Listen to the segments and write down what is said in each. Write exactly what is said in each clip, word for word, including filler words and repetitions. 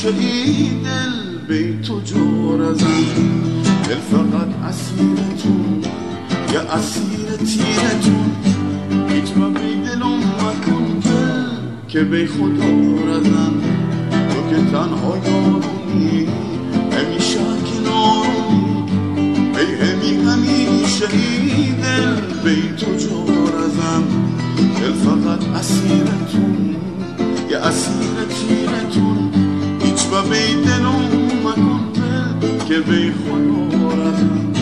همیشه ای دل بی تو جور ازم، دل فقط اسیرتون یا اسیر تیرتون، هیچ با بی دلم مکن دل که بی خدا رزم. تو که تنها یارونی همیشه کنارونی، ای همی همیشه ای دل بی تو جور ازم، دل فقط اسیرتون یا اسیر تیرتون، هیچ با بی دلم مکن دل که بی خدا رزم.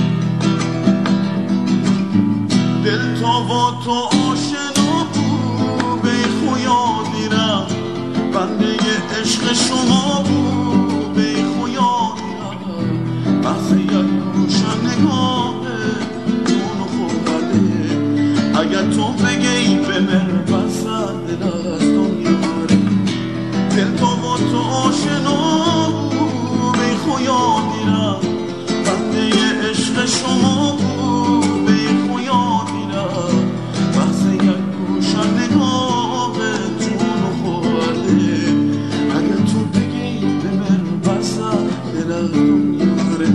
دل تا با تو آشنا بود بی خویا دیرم، بنده عشق شما بود بی خویا دیرم، بحث یک روشن نگاه جون خورده، اگر تو بگی بمر بسد دل از دنیا ره. دل تا با تو آشنا بود بی خویا دیرم، بنده عشق شما بود بی خویا دیرم، بحث یک روشن نگاه جون خورده، اگر تو بگی بمر بسد دل از دنیا ره.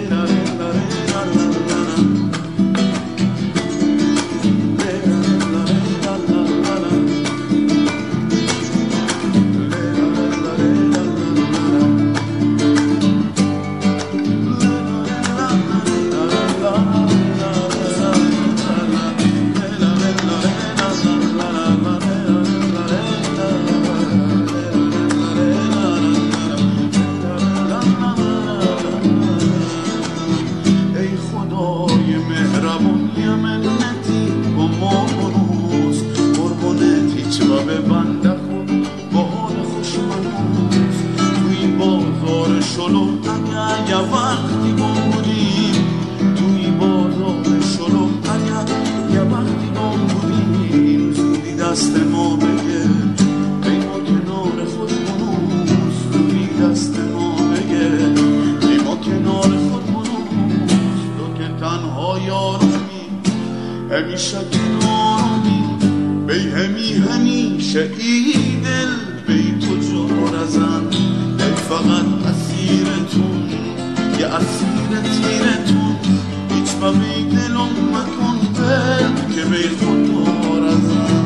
به بنده خود با حال خوش منوز، توی بازار شلو اگر یه وقتی گم بودیم، توی بازار شلو اگر یه وقتی گم بودیم، زودی دست ما بگه ای ما کنار خود منوز، زودی دست ما بگه ای ما کنار خود منوز. تو که تنها یارمی همیشه کنارمی، بی همی همیشه ای دل بی تو جور ازم، دل فقط اسیرتون یا اسیر تیرتون، هیچ با بی دلم مکن دل که بی خود ازم.